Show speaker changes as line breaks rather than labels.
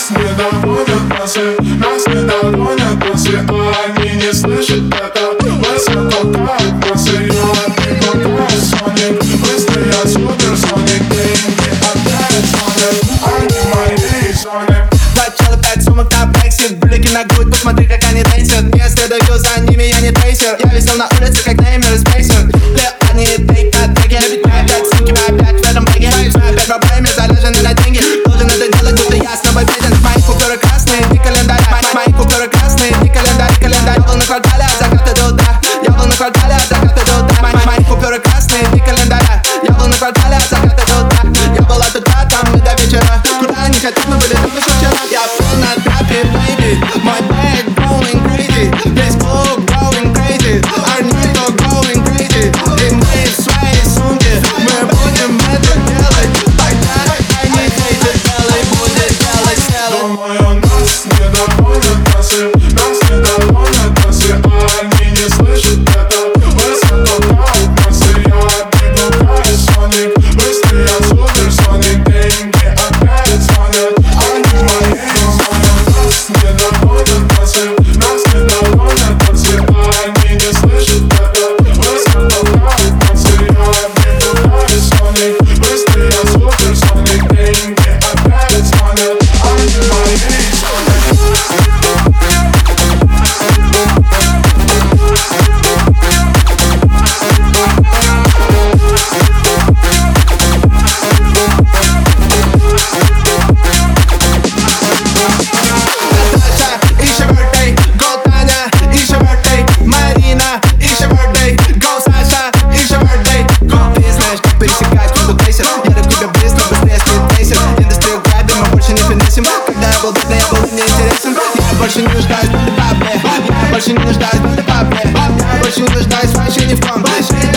нас не доводят массы, нас не доводят массы, а они не слышат это. Высоко как массы, я прибавляю соник, быстрый я суперсоник, деньги опять звонят, они мои зоны.
Два чела, 5 сумок на Brexit, брюлики на грудь, посмотри, как они танцуют. Не следую за ними, я не трейсер. Я висел на улице, как Неймер из Пейсер. Они тейк на треке, мы опять сумки, мы опять в этом беге. Мы опять проблемы, заряжены на деньги. Должен это делать, будто я с тобой беден. Мои купюры красные, не календарь. Мои купюры красные, не календарь, календарь. Я был на квартале от заката до утра. Я был на квартале от заката до утра. Мои купюры красные, не календарь. Я был на квартале от заката до утра. Я был от утра, там мы до вечера. Куда не хотим, мы были там еще вчера. Я был на трапе, baby. My bag going crazy. Весь клуб going crazy. Арнито going crazy. И мы в своей сумке, мы будем это делать. Тогда они хейтят, делай, будет делать целый.
Думаю, нас не доводят массы, нас не доводят массы, а они не слышат это. Высоко как массы, я прибавляю соник, быстрый я суперсоник, деньги опять звонят, они мои зоны. Нас не доводят массы, нас не доводят массы, а они не слышат это. Высоко как массы, я прибавляю соник, быстрый я суперсоник, деньги опять звонят, они мои зоны.
It's your birthday, go Tanya, it's your birthday, Marina, it's your birthday, go Sasha, it's your birthday, go бизнес, как пересекать воздух крейсер. Я люблю тебя быстро, быстрее спидтрейсер. Индустрию грабим, мы больше не финансим. Когда я был бедный, я был неинтересен. Я больше не нуждаюсь в этой бабле. Я больше не нуждаюсь в этой бабле. Я больше не нуждаюсь вообще ни в ком.